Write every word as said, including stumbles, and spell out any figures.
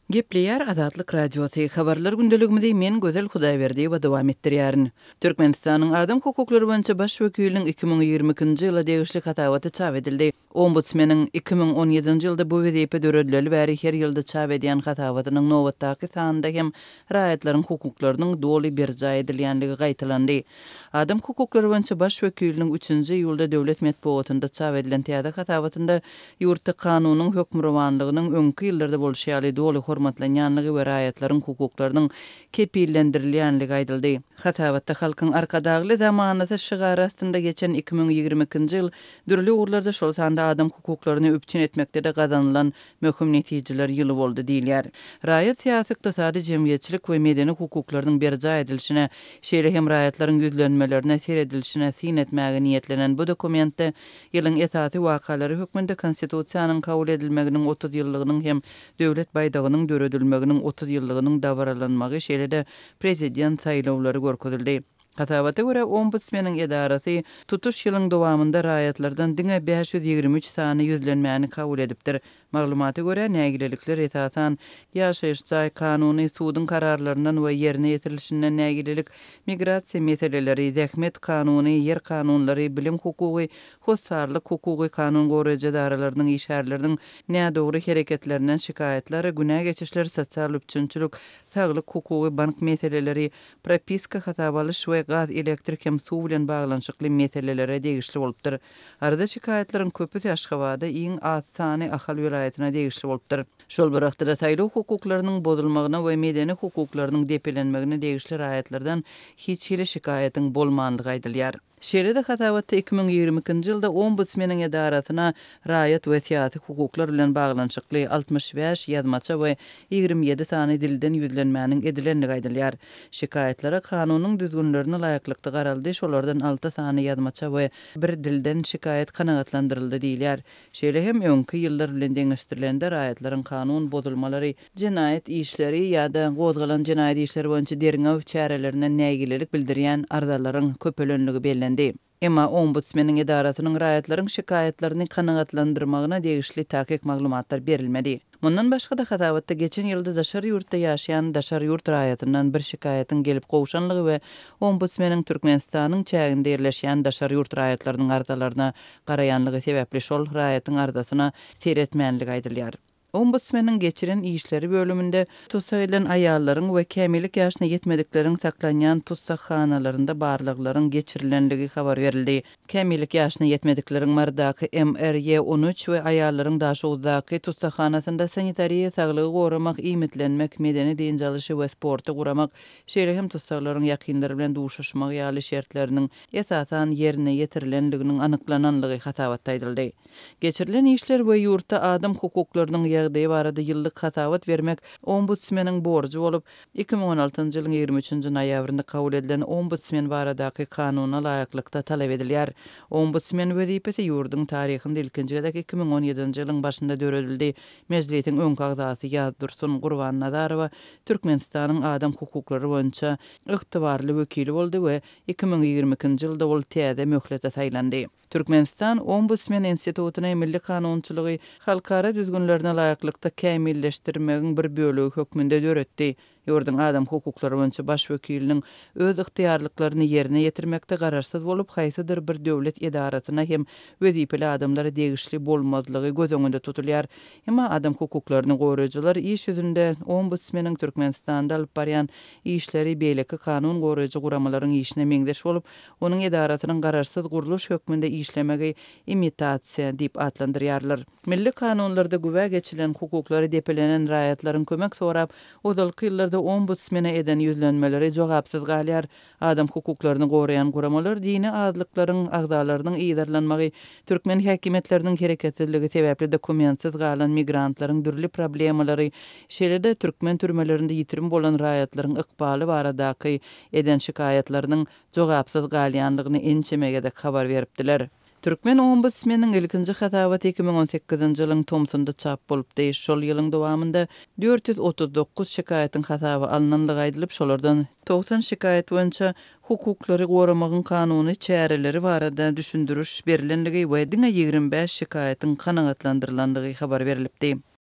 Gepleyer Azatlyk Radiosu habarlar gündeligimizde men Gözel Hudaýberdi we dowam etdirýärin. Türkmenistanyň adam hukuklary boýunça baş wekiliniň iki ming ýigrimiki-nji ýyla degişli hatawaty çap edildi. Ombudsmeniň iki ming on ýedinji ýylda bu wezipe döredileli bäri her ýylda çap edýän hatawatynyň nowatdaky sanynda hem raýatlaryň hukuklarynyň doly berja edilýänligi gaýtalandy. Adam hukuklary boýunça baş wekiliniň üçünji ýylda döwlet medeniýetinde çap edilen täze hatawatynda ýurtda kanunyň hökmranlygynyň öňki ýyllarda bolşýaly doly hormatlanýanlygy we raýatlaryň hukuklarynyň kepillendirilýänligi aýdyldy. Hatawatda halkyň arkadagly zamanyny şygar astynda geçen iki ming ýigrimiki-nji ýyl dürli urlarda şol sanda adam hukuklaryny öpçün etmekde de gazanylan möhüm netijeler ýyly boldy diýilýär. Raýat syýasy ykdysady jemgyýetçilik we medeni hukuklarynyň berja edilişine, şeýle hem raýatlaryň ýüzlenmelerine seredilişine syn etmäge niýetlenen bu dokumentde ýylyň esasy wakalary hökmünde konstitusiýanyň kabul edilmeginiň otuz ýyllygynyň hem döwlet baýdagynyň döredilmeginiň otuz ýyllygynyň dawralanmagy şeýle de prezident saýlawlary görkezildi. Hatawata görä ombudsmeniň edarasy tutuş ýylyň dowamında raýatlardan diňe beş ýüz ýigrim üç sany ýüzlenmäni kabul edipdir. Maglumaty görä nägilelikler esasan ýaşaýyş jaý kanuny sudyň kararlarynyň we ýerine ýetirilişinden nägilelik, migrasiýa meseleleri, zähmet kanuny, ýer kanunlary, bilim hukugy, hossarlyk hukugy kanun goraýjy daralarynyň işärleriniň nädogry hereketlerinden şikaýetler, günä geçişler, sosial üçünçülük, saglyk hukugy, bank meseleleri, propiska hatawalyş we gaz, elektrik hem suw bilen baglanşykly meselelere degişli bolupdyr. Arada şikaýetleriň köpü Ýaşgabada iň az sany Ahal vilayatyna degişli bolupdyr. Şol birakda saýlaw hukuklarynyň bozulmagyna we medeni hukuklarynyň depelenmegine degişli raýatlardan hiç hili şikaýetin bolmandygy aýdylýar. Şeýle de hatawatda iki ming ýigrimiki-nji ýylda ombudsmeniň edarasyna raýat we syýasy hukuklar bilen baglanşykly altmış beş ýazmaça we ýigrim ýedi sany dilden ýüzlenmäniň edilenligi aýdylýar. Şikaýetlere kanunyň düzgünlerine laýyklykda garaldy, şolardan alty sany ýazmaça we bir dilden şikaýet kanagatlandyryldy diýilýär. Şeýle hem öňki ýyllar bilen deňeşdirilende raýatlaryň kanun bozulmalary, jinayet işleri ýa-da gozgalan jinayet işleri boýunça deriňe çärelerine nägilelik bildirýän arzalaryň köpelenligi bellendi. Emma ombudsmeniň edarasynyň raýatlaryň şikaýetlerini kanagatlandyrmagyna degişli täkik maglumatlar berilmedi. Mundan başga da hatawatda geçen ýylda daşar ýurtda ýaşaýan daşar ýurt raýatyndan bir şikaýetin gelip gowşanlygy we ombudsmeniň Türkmenistanyň çäginde ýerleşýän daşar ýurt raýatlarynyň arzalaryna garaýanlygy sebäpli şol raýatyň arzasyna seretmänligi aýdylýar. Ombudsmeniň geçiren işleri bölümünde tutsak edilen aýallaryň we kämillik ýaşyna ýetmedikleriň saklanýan tutsakxanalarynda barlyklaryň geçirilenligi habar berildi. Kämillik ýaşyna ýetmedikleriň mardaky M R Y on üç we aýallaryň daşugdaky tutsakhanasynda sanitariýa saglygy goramak, iýmitlenmek, medeni diňjalyşy we sporty guramak, şeýle hem tutsaklaryň ýakynlary bilen duşuşmak ýaly şertleriniň esasan ýerine ýetirilenliginiň anyklananlygy hatawatda aýdyldy. Geçirilen işler we ýurtda adam hukuklarynyň ýagdaýy barada ýyllyk hatawat bermek ombudsmeniň borjy bolup, iki ming on altynjy ýylyň ýigrim üçünji noýabrynda kabul edilen ombudsmen baradaky kanuna laýyklykda talap edilýär. Ombudsmen wezipesi ýurdun taryhynda ilkinji gezek iki ming on ýedinji ýylyň başynda döredildi. Mejlisiň öňki agzasy Ýazdursun Gurban Nazarowa Türkmenistanyň adam hukuklary boýunça ygtybarly wekili boldy we iki ming ýigrimiki-nji ýylda ol täze möhlete saýlandy. Türkmenistan Ombudsmen Institutuny milli kanunçylygy halkara düzgünlerine laýyklykda kämilleşdirmegiň bir bölegi hökmünde döretdi. Ýurdun adam hukuklary boýunça baş wekiliniň öz ygtyýarlyklaryny ýerine ýetirmekde gararsyz bolup, haýsydyr bir döwlet edarasyna hem wezipeli adamlara degişli bolmazlygy göz öňünde tutulýar. Emma adam hukuklaryny goraýjylar iş ýüzünde ombudsmeniň Türkmenistanda alyp barýan işleri beýleki kanun goraýjy guramalaryň işine meňdeş bolup, onuň edarasynyň gararsyz guruluş hökmünde işlemegi imitasiýa diýip adlandyrýarlar. Milli kanunlarda güwe geçilen hukuklary depelenen raýatlaryň kömek sorap, ozalky ýyllarda ombudsmene eden ýüzlenmeleri jogapsyz galýar. Adam hukuklaryny goraýan guramalar dini azlyklaryň agzalarynyň ýydarlanmagy, türkmen häkimetleriniň hereketsizligi sebäpli dokumentsiz galan migrantlaryň dürli problemalary, şeýle de türkmen türmelerinde ýitirim bolan raýatlaryň ykbaly baradaky eden şikaýetleriniň jogapsyz galýanlygyny ençemege de habar beripdiler. Türkmen ombudsmeniň ilkinji hatawaty iki ming on sekizinji ýylyň Tomsonda çap bolupdy. Şol ýylyň dowamında dört ýüz otuz dokuz şikaýetin hatawy alınanlygy aýdylyp, şolardan doksan şikaýet boýunça hukuklary goramagyň kanuny çäreleri barada düşündürüş berilenligi we diňe ýigrim beş şikaýetin kanagatlandyrylanyny habar berilipdi.